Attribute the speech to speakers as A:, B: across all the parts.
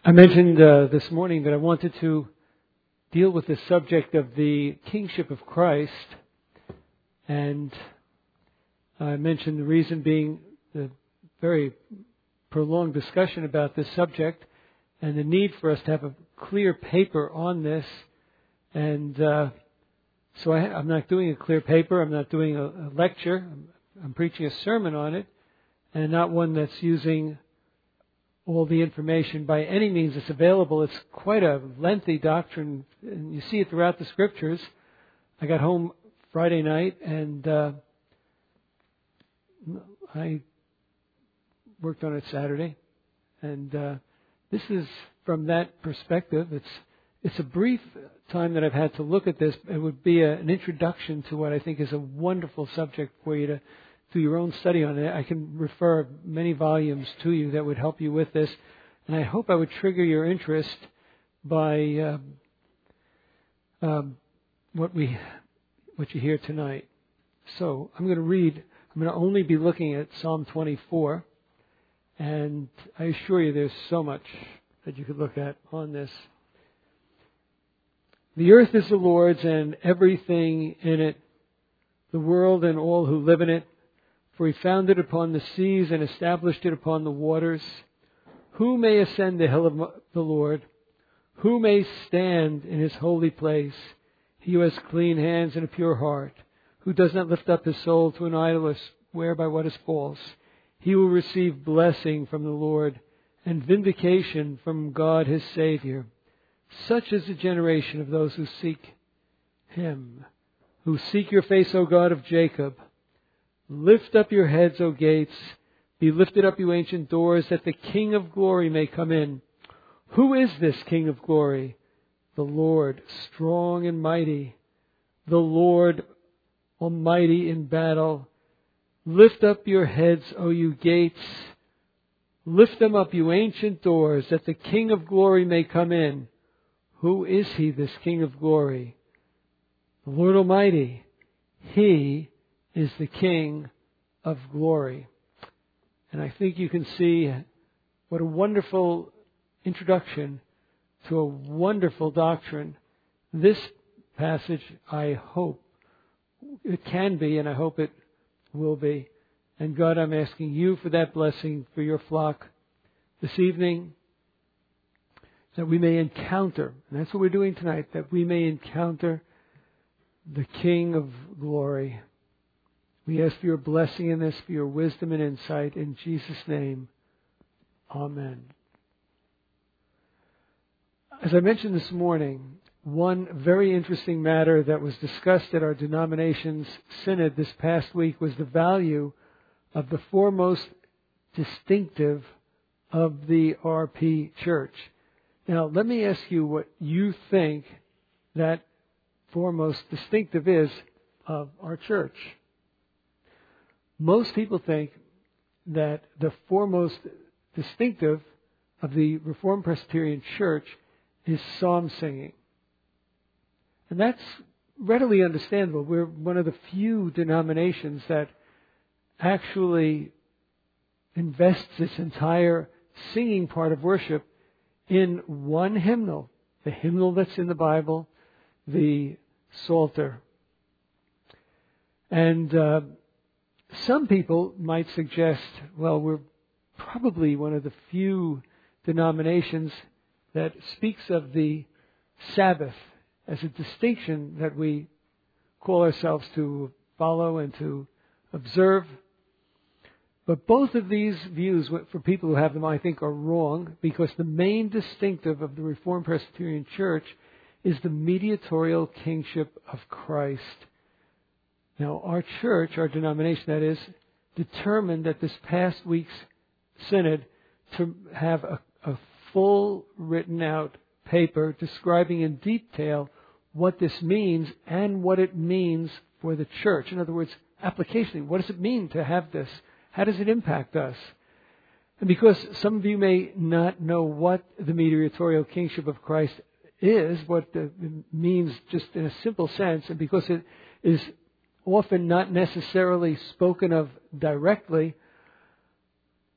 A: I mentioned this morning that I wanted to deal with the subject of the kingship of Christ, and I mentioned the reason being the very prolonged discussion about this subject and the need for us to have a clear paper on this. And so I'm not doing a clear paper, I'm not doing a lecture, I'm preaching a sermon on it, and not one that's using all the information by any means that's available. It's quite a lengthy doctrine, and you see it throughout the Scriptures. I got home Friday night, and I worked on it Saturday. And this is from that perspective. It's a brief time that I've had to look at this. It would be an introduction to what I think is a wonderful subject for you to do your own study on it. I can refer many volumes to you that would help you with this. And I hope I would trigger your interest by what you hear tonight. So I'm going to read. I'm going to only be looking at Psalm 24. And I assure you there's so much that you could look at on this. The earth is the Lord's and everything in it, the world and all who live in it. For He founded it upon the seas and established it upon the waters. Who may ascend the hill of the Lord? Who may stand in His holy place? He who has clean hands and a pure heart, who does not lift up his soul to an idol or swear by what is false. He will receive blessing from the Lord and vindication from God His Savior. Such is the generation of those who seek Him, who seek your face, O God of Jacob. Lift up your heads, O gates. Be lifted up, you ancient doors, that the King of glory may come in. Who is this King of glory? The Lord, strong and mighty. The Lord, almighty in battle. Lift up your heads, O you gates. Lift them up, you ancient doors, that the King of glory may come in. Who is He, this King of glory? The Lord Almighty. He is the King of glory. And I think you can see what a wonderful introduction to a wonderful doctrine this passage, I hope, it can be, and I hope it will be. And God, I'm asking you for that blessing for your flock this evening, that we may encounter, and that's what we're doing tonight, that we may encounter the King of glory. We ask for your blessing in this, for your wisdom and insight. In Jesus' name, amen. As I mentioned this morning, one very interesting matter that was discussed at our denomination's synod this past week was the value of the foremost distinctive of the RP Church. Now, let me ask you what you think that foremost distinctive is of our church. Most people think that the foremost distinctive of the Reformed Presbyterian Church is psalm singing. And that's readily understandable. We're one of the few denominations that actually invests its entire singing part of worship in one hymnal. The hymnal that's in the Bible, the Psalter. And some people might suggest, well, we're probably one of the few denominations that speaks of the Sabbath as a distinction that we call ourselves to follow and to observe. But both of these views, for people who have them, I think are wrong, because the main distinctive of the Reformed Presbyterian Church is the mediatorial kingship of Christ. Now, our church, our denomination that is, determined at this past week's synod to have a full written out paper describing in detail what this means and what it means for the church. In other words, application. What does it mean to have this? How does it impact us? And because some of you may not know what the mediatorial kingship of Christ is, what it means just in a simple sense, and because it is often not necessarily spoken of directly,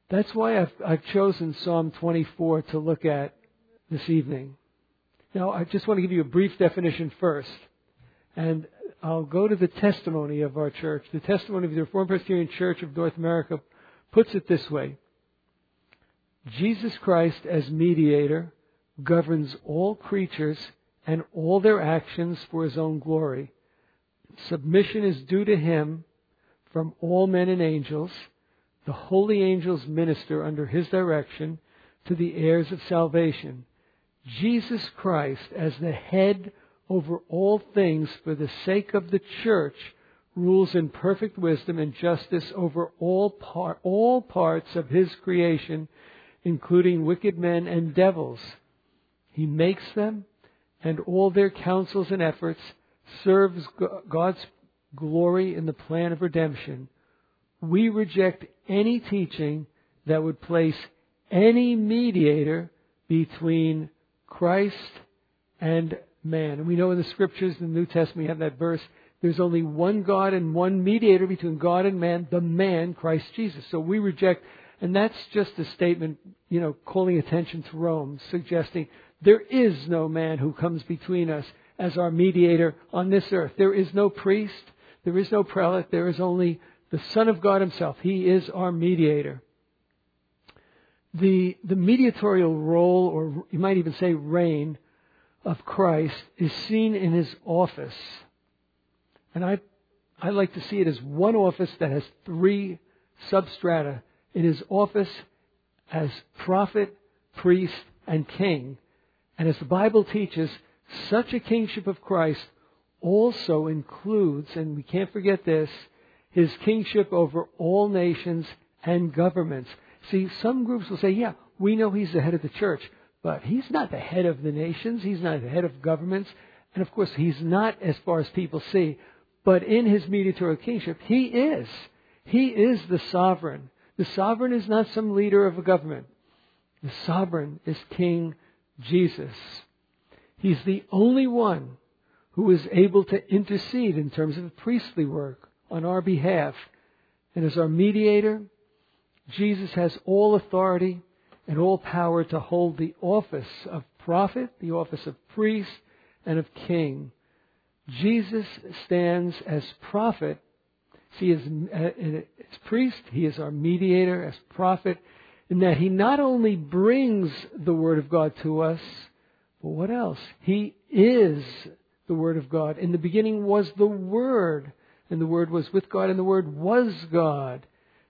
A: That's why I've chosen Psalm 24 to look at this evening. Now, I just want to give you a brief definition first. And I'll go to the testimony of our church. The testimony of the Reformed Presbyterian Church of North America puts it this way. Jesus Christ as mediator governs all creatures and all their actions for His own glory. Submission is due to Him from all men and angels. The holy angels minister under His direction to the heirs of salvation. Jesus Christ, as the head over all things for the sake of the church, rules in perfect wisdom and justice over all parts of His creation, including wicked men and devils. He makes them, and all their counsels and efforts serves God's glory in the plan of redemption. We reject any teaching that would place any mediator between Christ and man. And we know in the Scriptures, in the New Testament, we have that verse, there's only one God and one mediator between God and man, the man, Christ Jesus. So we reject, and that's just a statement, calling attention to Rome, suggesting there is no man who comes between us as our mediator on this earth. There is no priest, there is no prelate, there is only the Son of God Himself. He is our mediator. The mediatorial role, or you might even say reign, of Christ is seen in His office. And I like to see it as one office that has three substrata. In His office as prophet, priest, and king. And as the Bible teaches, such a kingship of Christ also includes, and we can't forget this, His kingship over all nations and governments. See, some groups will say, yeah, we know He's the head of the church, but He's not the head of the nations. He's not the head of governments. And of course, He's not as far as people see. But in His mediatorial kingship, He is. He is the sovereign. The sovereign is not some leader of a government. The sovereign is King Jesus. He's the only one who is able to intercede in terms of priestly work on our behalf. And as our mediator, Jesus has all authority and all power to hold the office of prophet, the office of priest, and of king. Jesus stands as prophet. See, as priest, He is our mediator, as prophet, in that He not only brings the Word of God to us, but what else? He is the Word of God. In the beginning was the Word, and the Word was with God, and the Word was God.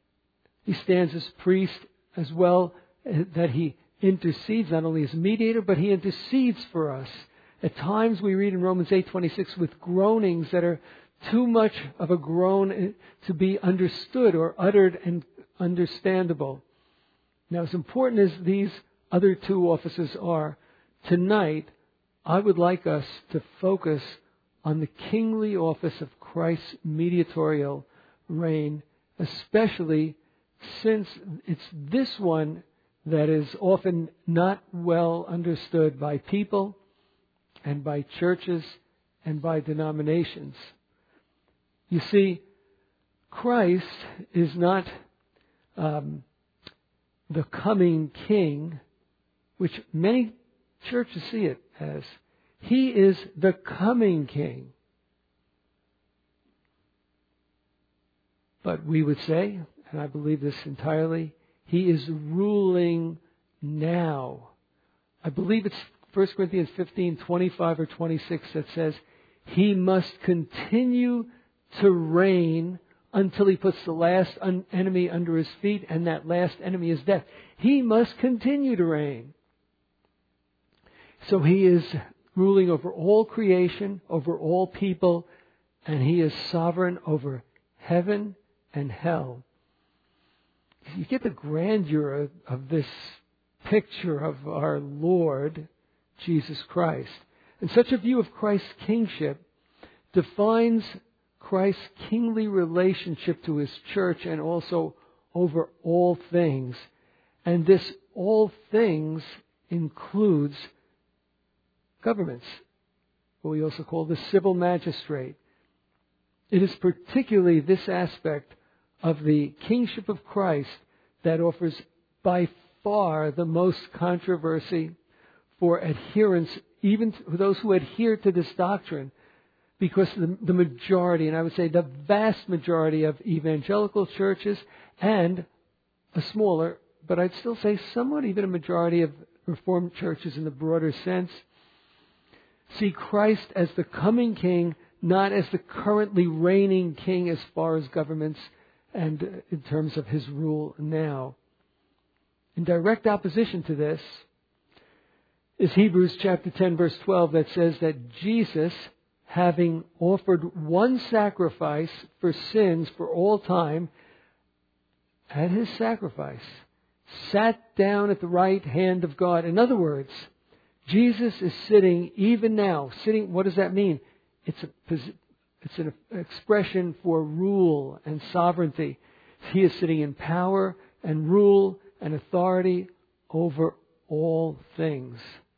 A: He stands as priest as well, that He intercedes, not only as mediator, but He intercedes for us. At times we read in Romans 8:26 with groanings that are too much of a groan to be understood or uttered and understandable. Now, as important as these other two offices are, tonight I would like us to focus on the kingly office of Christ's mediatorial reign, especially since it's this one that is often not well understood by people and by churches and by denominations. You see, Christ is not the coming king, which many churches see it as. He is the coming king. But we would say, and I believe this entirely, He is ruling now. I believe it's 1 Corinthians 15:25 or 26 that says, He must continue to reign until He puts the last enemy under His feet, and that last enemy is death. He must continue to reign. So He is ruling over all creation, over all people, and He is sovereign over heaven and hell. You get the grandeur of this picture of our Lord Jesus Christ. And such a view of Christ's kingship defines Christ's kingly relationship to His church and also over all things. And this all things includes governments, what we also call the civil magistrate. It is particularly this aspect of the kingship of Christ that offers by far the most controversy for adherents, even those who adhere to this doctrine, because the majority, and I would say the vast majority of evangelical churches and a smaller, but I'd still say somewhat even a majority of Reformed churches in the broader sense, see Christ as the coming King, not as the currently reigning King as far as governments and in terms of His rule now. In direct opposition to this is Hebrews chapter 10 verse 12 that says that Jesus, having offered one sacrifice for sins for all time, at His sacrifice, sat down at the right hand of God. In other words, Jesus is sitting even now. What does that mean? It's an expression for rule and sovereignty. He is sitting in power and rule and authority over all things.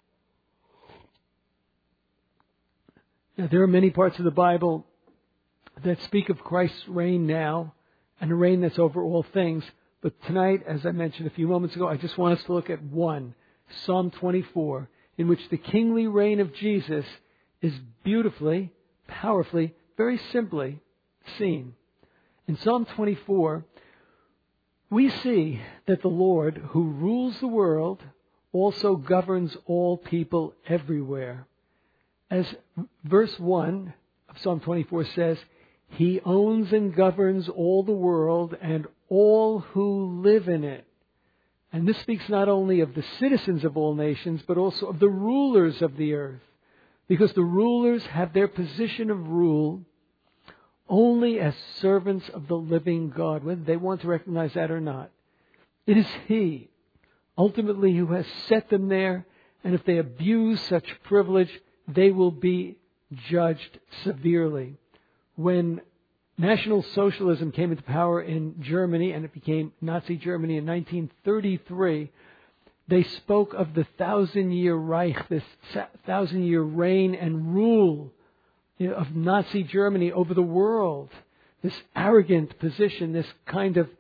A: Now, there are many parts of the Bible that speak of Christ's reign now and a reign that's over all things. But tonight, as I mentioned a few moments ago, I just want us to look at one, Psalm 24, in which the kingly reign of Jesus is beautifully, powerfully, very simply seen. In Psalm 24, we see that the Lord, who rules the world, also governs all people everywhere. As verse 1 of Psalm 24 says, He owns and governs all the world and all who live in it. And this speaks not only of the citizens of all nations, but also of the rulers of the earth. Because the rulers have their position of rule only as servants of the living God, whether they want to recognize that or not. It is He, ultimately, who has set them there, and if they abuse such privilege, they will be judged severely. When National Socialism came into power in Germany, and it became Nazi Germany in 1933, they spoke of the 1,000-year Reich, this 1,000-year reign and rule of Nazi Germany over the world. This arrogant position, this kind of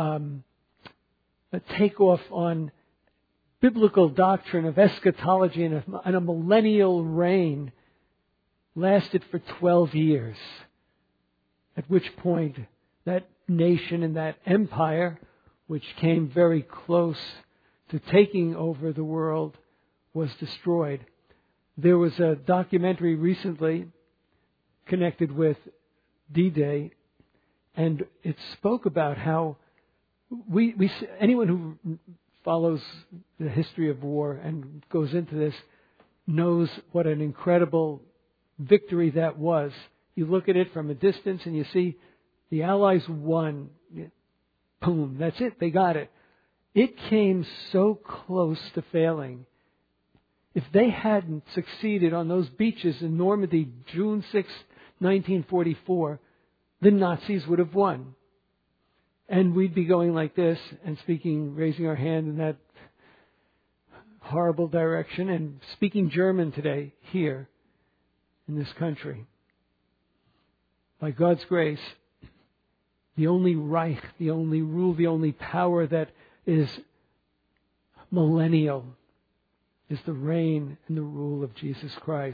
A: a takeoff on biblical doctrine of eschatology and a millennial reign lasted for 12 years. At which point that nation and that empire, which came very close to taking over the world, was destroyed. There was a documentary recently connected with D-Day, and it spoke about how anyone who follows the history of war and goes into this knows what an incredible victory that was. You look at it from a distance and you see the Allies won. Boom, that's it, they got it. It came so close to failing. If they hadn't succeeded on those beaches in Normandy, June 6, 1944, the Nazis would have won. And we'd be going like this and speaking, raising our hand in that horrible direction and speaking German today here in this country. By God's grace, the only Reich, the only rule, the only power that is millennial is the reign and the rule of Jesus Christ.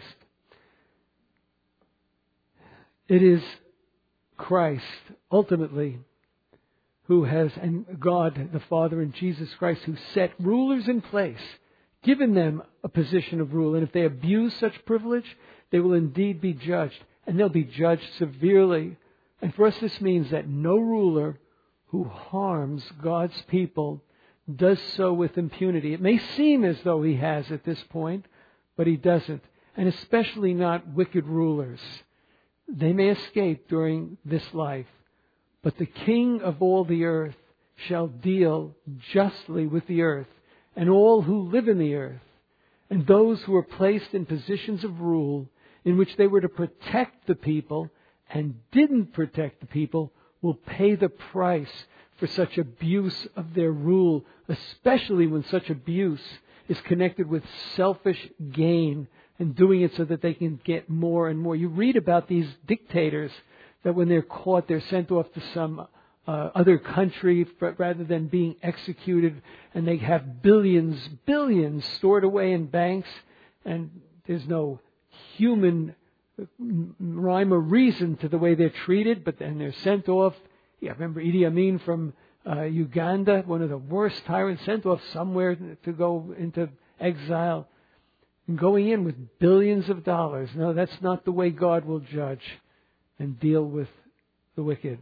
A: It is Christ, ultimately, who has, and God the Father and Jesus Christ, who set rulers in place, given them a position of rule. And if they abuse such privilege, they will indeed be judged. And they'll be judged severely. And for us this means that no ruler who harms God's people does so with impunity. It may seem as though he has at this point, but he doesn't. And especially not wicked rulers. They may escape during this life, but the King of all the earth shall deal justly with the earth and all who live in the earth, and those who are placed in positions of rule in which they were to protect the people and didn't protect the people will pay the price for such abuse of their rule, especially when such abuse is connected with selfish gain and doing it so that they can get more and more. You read about these dictators that when they're caught, they're sent off to some other country rather than being executed, and they have billions stored away in banks, and there's no human rhyme or reason to the way they're treated, but then they're sent off. Yeah, remember Idi Amin from Uganda, one of the worst tyrants, sent off somewhere to go into exile, and going in with billions of dollars. No, that's not the way God will judge and deal with the wicked.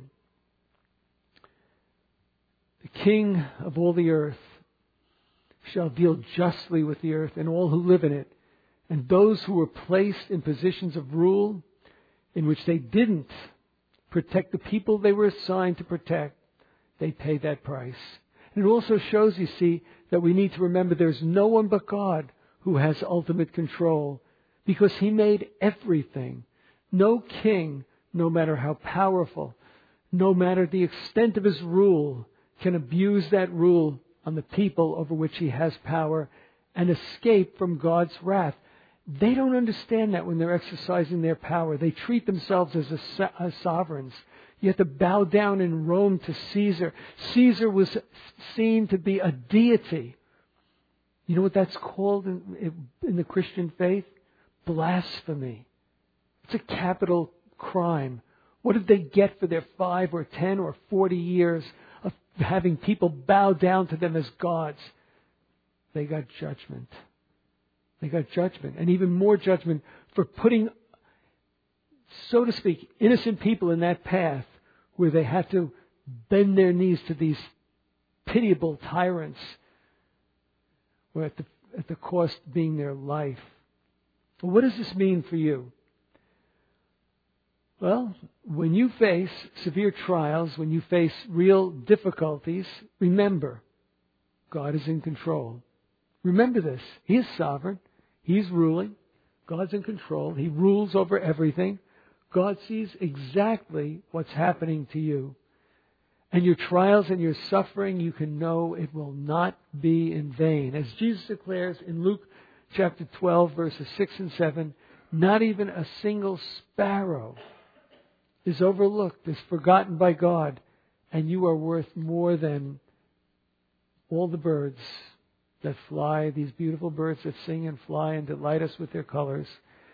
A: The King of all the earth shall deal justly with the earth and all who live in it, and those who were placed in positions of rule in which they didn't protect the people they were assigned to protect, they pay that price. And it also shows, you see, that we need to remember there's no one but God who has ultimate control, because He made everything. No king, no matter how powerful, no matter the extent of his rule, can abuse that rule on the people over which he has power and escape from God's wrath. They don't understand that when they're exercising their power. They treat themselves as sovereigns. You have to bow down in Rome to Caesar. Caesar was seen to be a deity. You know what that's called in the Christian faith? Blasphemy. It's a capital crime. What did they get for their 5 or 10 or 40 years of having people bow down to them as gods? They got judgment. They got judgment, and even more judgment for putting, so to speak, innocent people in that path where they had to bend their knees to these pitiable tyrants, where at the cost being their life. Well, what does this mean for you? Well, when you face severe trials, when you face real difficulties, remember, God is in control. Remember this. He is sovereign. He's ruling. God's in control. He rules over everything. God sees exactly what's happening to you. And your trials and your suffering, you can know it will not be in vain. As Jesus declares in Luke chapter 12, verses 6 and 7, not even a single sparrow is overlooked, is forgotten by God, and you are worth more than all the birds that fly, these beautiful birds that sing and fly and delight us with their colors.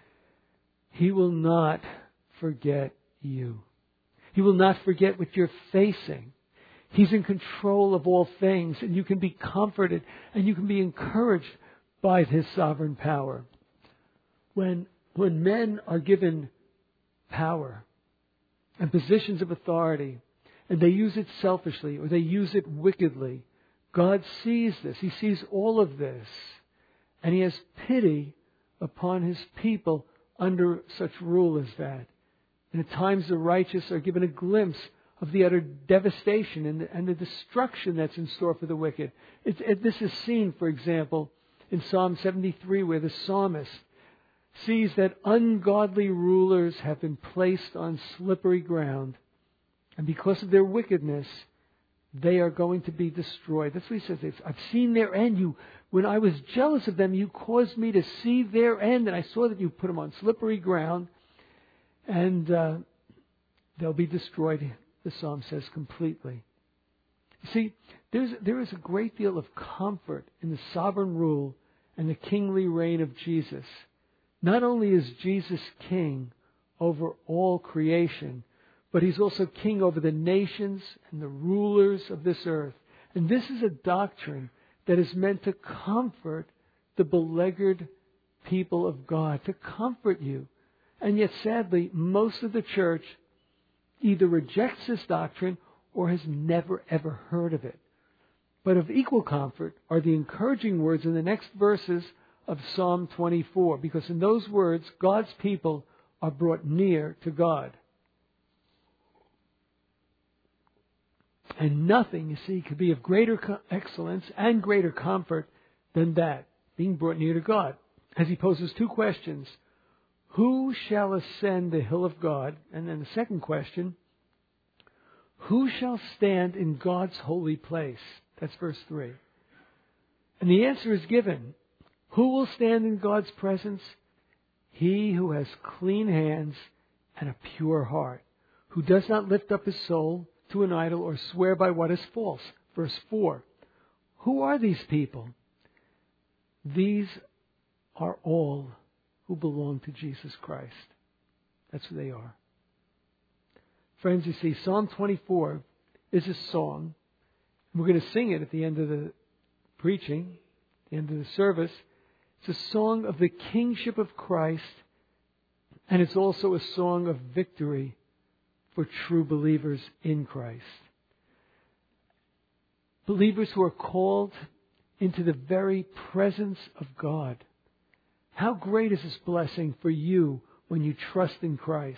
A: He will not forget you. He will not forget what you're facing. He's in control of all things, and you can be comforted and you can be encouraged by His sovereign power. When men are given power and positions of authority, and they use it selfishly or they use it wickedly, God sees this. He sees all of this. And He has pity upon His people under such rule as that. And at times the righteous are given a glimpse of the utter devastation and the destruction that's in store for the wicked. This is seen, for example, in Psalm 73, where the psalmist sees that ungodly rulers have been placed on slippery ground. And because of their wickedness, they are going to be destroyed. That's what he says. I've seen their end. When I was jealous of them, you caused me to see their end. And I saw that you put them on slippery ground. And they'll be destroyed, the psalm says, completely. You see, there is a great deal of comfort in the sovereign rule and the kingly reign of Jesus. Not only is Jesus king over all creation, but He's also king over the nations and the rulers of this earth. And this is a doctrine that is meant to comfort the beleaguered people of God, to comfort you. And yet, sadly, most of the church either rejects this doctrine or has never, ever heard of it. But of equal comfort are the encouraging words in the next verses of Psalm 24, because in those words, God's people are brought near to God. And nothing, you see, could be of greater excellence and greater comfort than that, being brought near to God. As he poses two questions. Who shall ascend the hill of God? And then the second question, who shall stand in God's holy place? That's verse 3. And the answer is given. Who will stand in God's presence? He who has clean hands and a pure heart, who does not lift up his soul to an idol or swear by what is false. Verse 4. Who are these people? These are all who belong to Jesus Christ. That's who they are. Friends, you see, Psalm 24 is a song. We're going to sing it at the end of the preaching, the end of the service. It's a song of the kingship of Christ, and it's also a song of victory for true believers in Christ. Believers who are called into the very presence of God. How great is this blessing for you when you trust in Christ?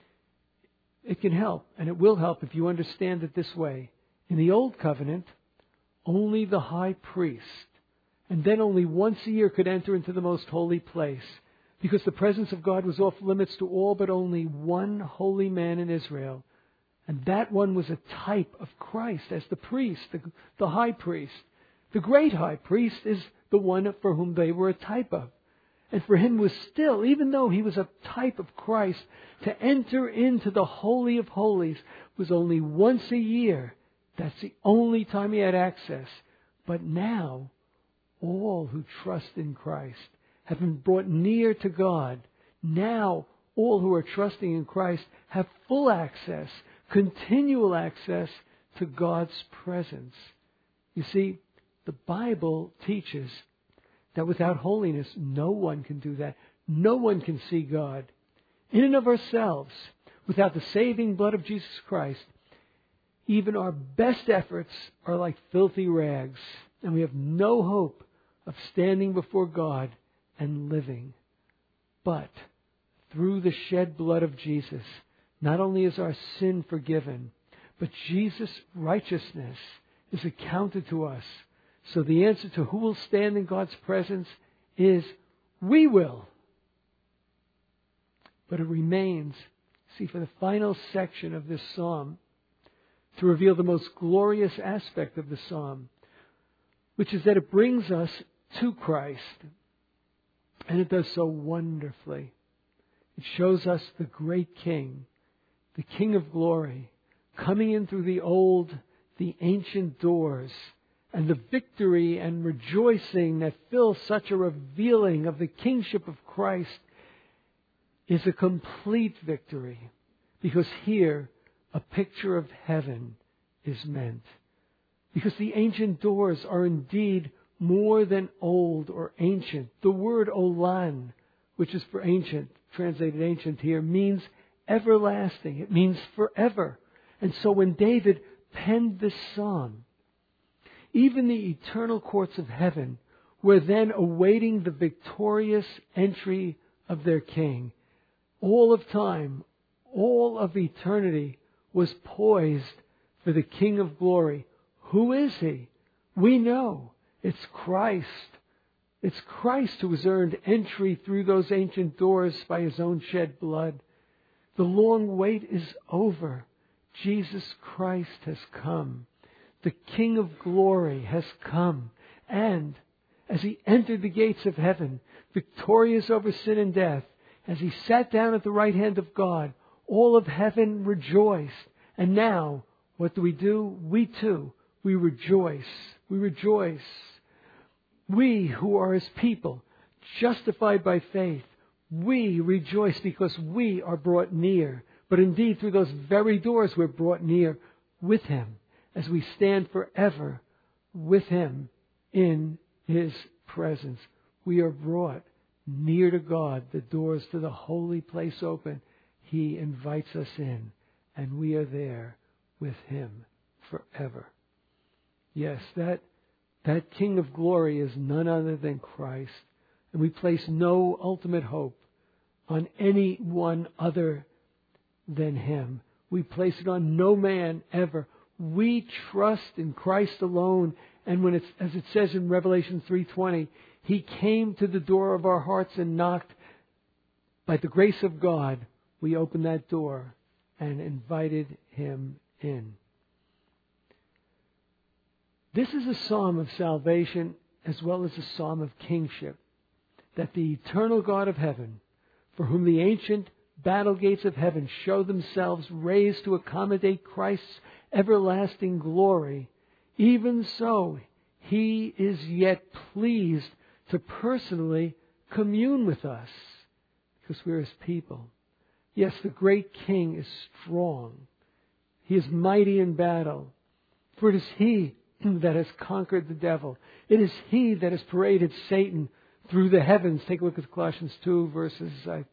A: It can help, and it will help if you understand it this way. In the Old Covenant, only the high priest, and then only once a year, could enter into the most holy place, because the presence of God was off limits to all but only one holy man in Israel. And that one was a type of Christ as the priest, the high priest. The great high priest is the one for whom they were a type of. And for him was still, even though he was a type of Christ, to enter into the Holy of Holies was only once a year. That's the only time he had access. But now, all who trust in Christ have been brought near to God. Now, all who are trusting in Christ have full access, continual access to God's presence. You see, the Bible teaches that without holiness, no one can do that. No one can see God. In and of ourselves, without the saving blood of Jesus Christ, even our best efforts are like filthy rags, and we have no hope of standing before God and living. But through the shed blood of Jesus, not only is our sin forgiven, but Jesus' righteousness is accounted to us. So the answer to who will stand in God's presence is, we will. But it remains, see, for the final section of this psalm, to reveal the most glorious aspect of the psalm, which is that it brings us to Christ. And it does so wonderfully. It shows us the great King, the King of glory, coming in through the ancient doors, and the victory and rejoicing that fills such a revealing of the kingship of Christ is a complete victory. Because here, a picture of heaven is meant. Because the ancient doors are indeed more than old or ancient. The word olan, which is for ancient, translated ancient here, means everlasting. It means forever. And so when David penned this psalm, even the eternal courts of heaven were then awaiting the victorious entry of their King. All of time, all of eternity was poised for the King of glory. Who is He? We know. It's Christ. It's Christ who has earned entry through those ancient doors by His own shed blood. The long wait is over. Jesus Christ has come. The King of glory has come. And as He entered the gates of heaven, victorious over sin and death, as He sat down at the right hand of God, all of heaven rejoiced. And now, what do? We too, we rejoice. We rejoice. We who are His people, justified by faith, we rejoice because we are brought near. But indeed, through those very doors, we're brought near with Him, as we stand forever with Him in His presence. We are brought near to God, the doors to the holy place open. He invites us in, and we are there with Him forever. Yes, that King of glory is none other than Christ, and we place no ultimate hope on anyone other than Him. We place it on no man ever. We trust in Christ alone. And when as it says in Revelation 3:20, He came to the door of our hearts and knocked. By the grace of God, we opened that door and invited Him in. This is a psalm of salvation as well as a psalm of kingship. That the eternal God of heaven, for whom the ancient battle gates of heaven show themselves raised to accommodate Christ's everlasting glory, even so He is yet pleased to personally commune with us because we're His people. Yes, the great King is strong. He is mighty in battle. For it is He that has conquered the devil. It is He that has paraded Satan through the heavens. Take a look at Colossians 2, verses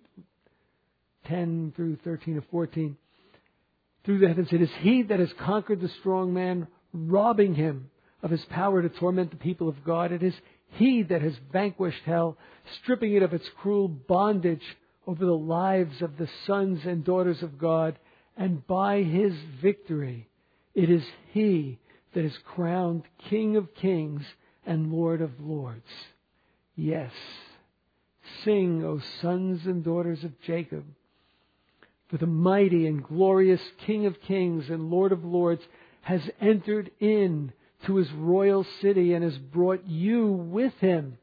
A: 10 through 13 or 14. Through the heavens. It is He that has conquered the strong man, robbing him of his power to torment the people of God. It is He that has vanquished hell, stripping it of its cruel bondage over the lives of the sons and daughters of God. And by His victory, it is He that is crowned King of kings and Lord of lords. Yes, sing, O sons and daughters of Jacob. For the mighty and glorious King of kings and Lord of lords has entered in to His royal city and has brought you with Him.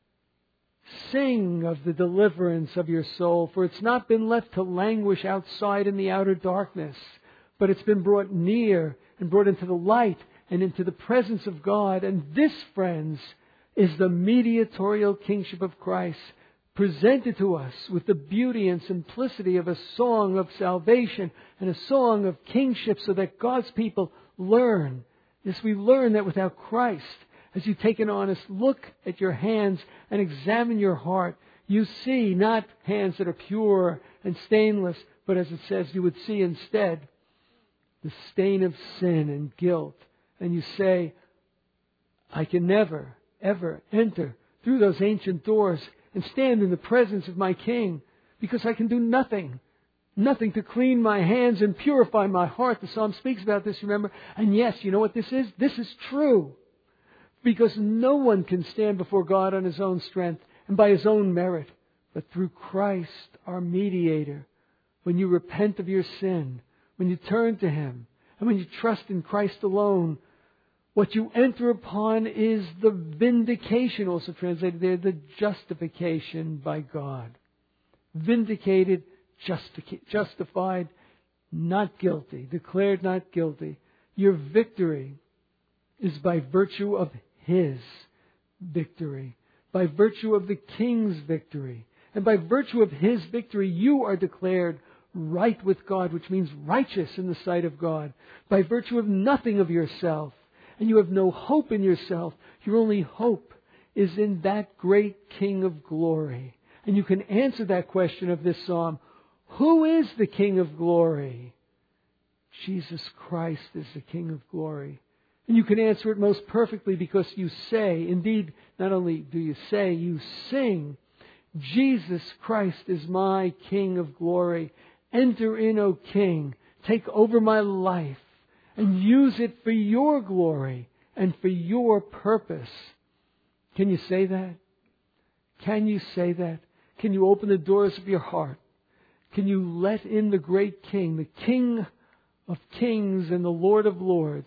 A: Sing of the deliverance of your soul, for it's not been left to languish outside in the outer darkness, but it's been brought near and brought into the light and into the presence of God. And this, friends, is the mediatorial kingship of Christ, presented to us with the beauty and simplicity of a song of salvation and a song of kingship, so that God's people learn. Yes, we learn that without Christ, as you take an honest look at your hands and examine your heart, you see not hands that are pure and stainless, but as it says, you would see instead the stain of sin and guilt. And you say, I can never, ever enter through those ancient doors and stand in the presence of my King, because I can do nothing. Nothing to clean my hands and purify my heart. The Psalm speaks about this, remember? And yes, you know what this is? This is true. Because no one can stand before God on his own strength and by his own merit, but through Christ, our mediator. When you repent of your sin, when you turn to Him, and when you trust in Christ alone, what you enter upon is the vindication, also translated there, the justification by God. Vindicated, justified, not guilty, declared not guilty. Your victory is by virtue of His victory, by virtue of the King's victory. And by virtue of His victory, you are declared right with God, which means righteous in the sight of God, by virtue of nothing of yourself. And you have no hope in yourself. Your only hope is in that great King of glory. And you can answer that question of this psalm. Who is the King of glory? Jesus Christ is the King of glory. And you can answer it most perfectly because you say, indeed, not only do you say, you sing, Jesus Christ is my King of glory. Enter in, O King. Take over my life and use it for your glory and for your purpose. Can you say that? Can you say that? Can you open the doors of your heart? Can you let in the great King, the King of kings and the Lord of lords,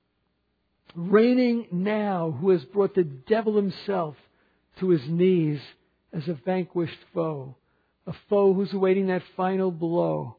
A: reigning now, who has brought the devil himself to his knees as a vanquished foe, a foe who's awaiting that final blow,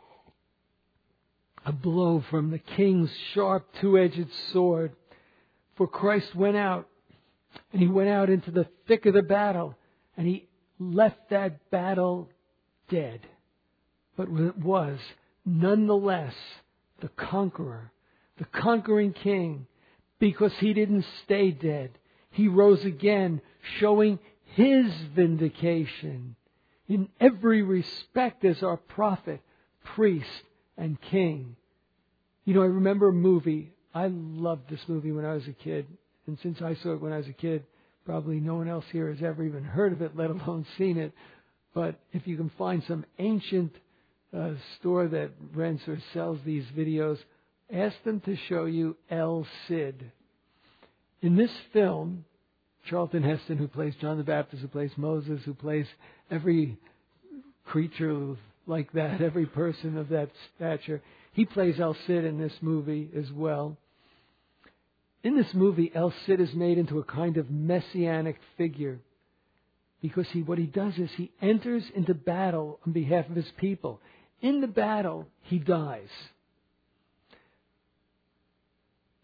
A: a blow from the King's sharp two-edged sword. For Christ went out, and He went out into the thick of the battle, and He left that battle dead. But it was nonetheless the conqueror, the conquering King, because He didn't stay dead. He rose again, showing His vindication in every respect as our prophet, priest, and King. You know, I remember a movie. I loved this movie when I was a kid. And since I saw it when I was a kid, probably no one else here has ever even heard of it, let alone seen it. But if you can find some ancient store that rents or sells these videos, ask them to show you El Cid. In this film, Charlton Heston, who plays John the Baptist, who plays Moses, who plays every creature like that, every person of that stature, he plays El Cid in this movie as well. In this movie, El Cid is made into a kind of messianic figure because what he does is he enters into battle on behalf of his people. In the battle, he dies.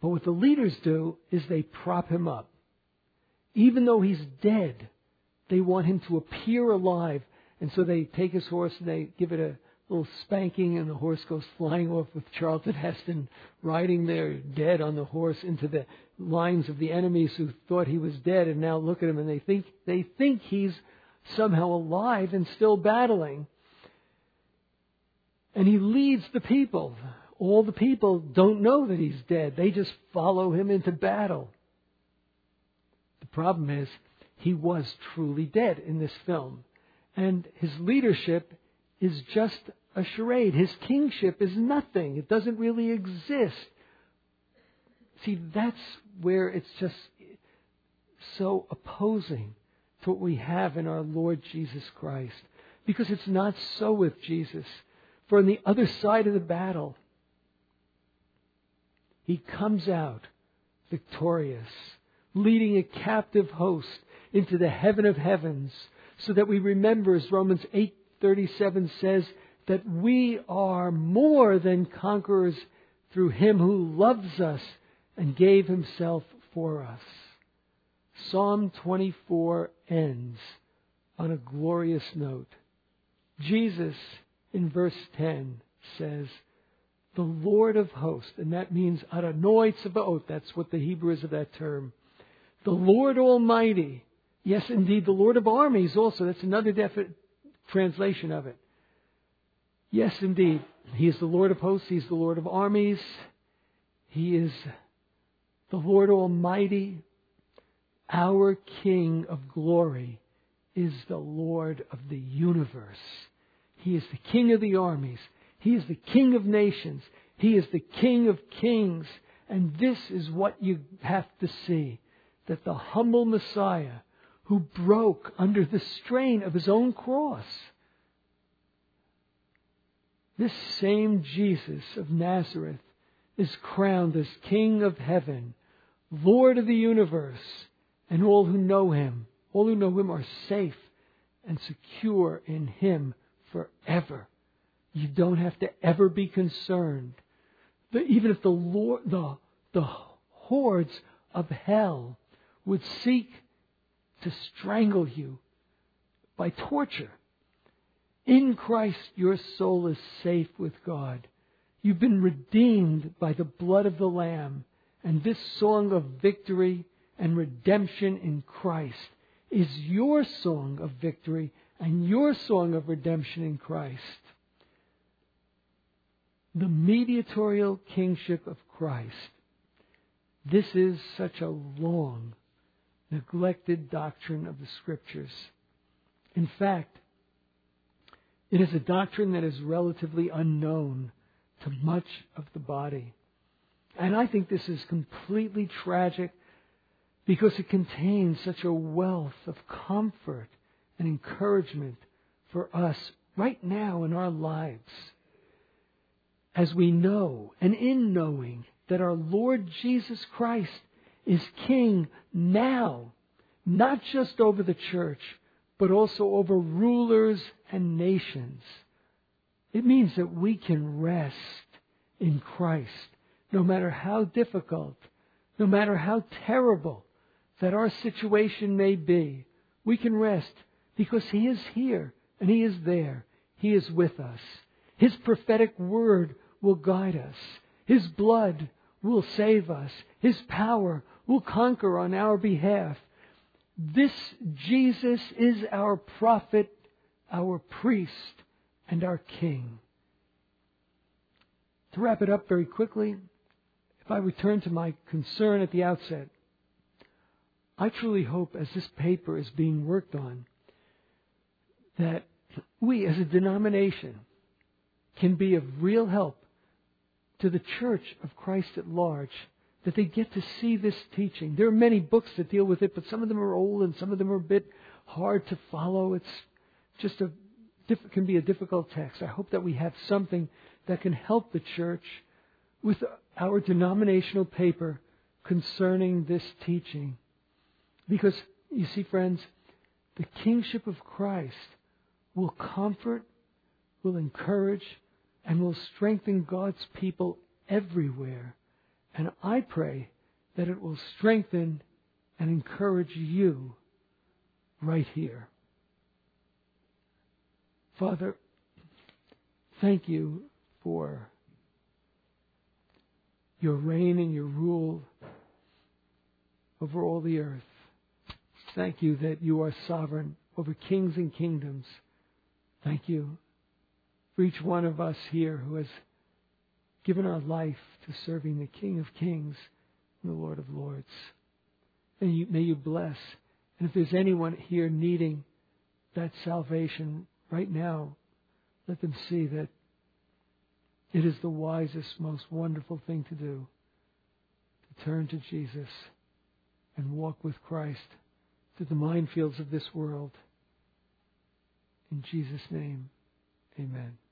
A: But what the leaders do is they prop him up. Even though he's dead, they want him to appear alive. And so they take his horse and they give it a little spanking, and the horse goes flying off with Charlton Heston riding there dead on the horse into the lines of the enemies who thought he was dead, and now look at him and they think he's somehow alive and still battling. And he leads the people. All the people don't know that he's dead. They just follow him into battle. The problem is, he was truly dead in this film. And his leadership is just a charade. His kingship is nothing. It doesn't really exist. See, that's where it's just so opposing to what we have in our Lord Jesus Christ. Because it's not so with Jesus. For on the other side of the battle, he comes out victorious, leading a captive host into the heaven of heavens, so that we remember, as Romans 8:37 says, that we are more than conquerors through him who loves us and gave himself for us. Psalm 24 ends on a glorious note. Jesus, in verse 10, says, the Lord of hosts, and that means Adonai Tzebaot, that's what the Hebrew is of that term. The Lord Almighty, yes indeed, the Lord of armies also, that's another definite translation of it. Yes indeed, He is the Lord of hosts, He is the Lord of armies, He is the Lord Almighty. Our King of glory is the Lord of the universe. He is the King of the armies. He is the King of nations. He is the King of kings. And this is what you have to see. That the humble Messiah, who broke under the strain of his own cross, this same Jesus of Nazareth is crowned as King of heaven, Lord of the universe, and all who know him are safe and secure in him forever. You don't have to ever be concerned that even if the hordes of hell would seek to strangle you by torture, in Christ your soul is safe with God. You've been redeemed by the blood of the Lamb, and this song of victory and redemption in Christ is your song of victory and your song of redemption in Christ. The mediatorial kingship of Christ. This is such a long, neglected doctrine of the Scriptures. In fact, it is a doctrine that is relatively unknown to much of the body. And I think this is completely tragic because it contains such a wealth of comfort and encouragement for us right now in our lives. As we know, and in knowing, that our Lord Jesus Christ is King now, not just over the church, but also over rulers and nations. It means that we can rest in Christ, no matter how difficult, no matter how terrible that our situation may be. We can rest because He is here and He is there. He is with us. His prophetic word will guide us. His blood will save us. His power will conquer on our behalf. This Jesus is our prophet, our priest, and our King. To wrap it up very quickly, if I return to my concern at the outset, I truly hope as this paper is being worked on, that we as a denomination can be of real help to the Church of Christ at large, that they get to see this teaching. There are many books that deal with it, but some of them are old and some of them are a bit hard to follow. It's just can be a difficult text. I hope that we have something that can help the church with our denominational paper concerning this teaching. Because, you see, friends, the kingship of Christ will comfort, will encourage, and will strengthen God's people everywhere. And I pray that it will strengthen and encourage you right here. Father, thank you for your reign and your rule over all the earth. Thank you that you are sovereign over kings and kingdoms. Thank you for each one of us here who has given our life to serving the King of Kings and the Lord of Lords. And may you bless. And if there's anyone here needing that salvation right now, let them see that it is the wisest, most wonderful thing to do, to turn to Jesus and walk with Christ through the minefields of this world. In Jesus' name, amen.